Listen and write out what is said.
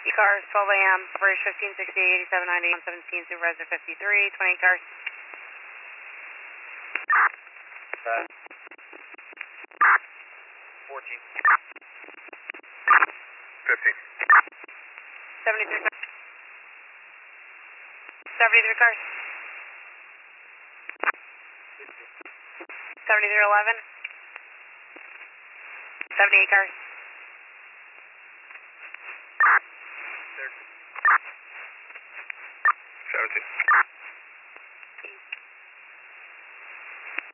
cars, 12 a.m., Bridge 1560, 8790, 117, Supervisor 53, 28 cars. 14. 15. 73 cars. 73 cars. 7311. 78 cars. 17.